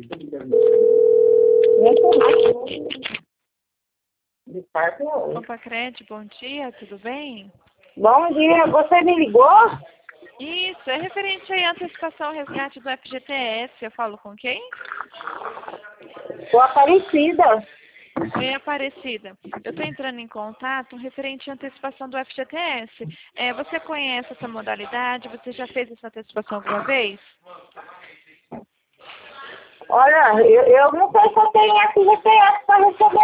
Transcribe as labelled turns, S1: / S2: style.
S1: De parte não.
S2: Opa, Cred, bom dia, tudo bem?
S1: Bom dia, você me ligou?
S2: Isso, é referente aí à antecipação resgate do FGTS. Eu falo com quem?
S1: Sou Aparecida.
S2: Oi, Aparecida. Eu estou entrando em contato referente à antecipação do FGTS. Você conhece essa modalidade? Você já fez essa antecipação alguma vez?
S1: Olha, eu não sei se eu tenho FGTS para receber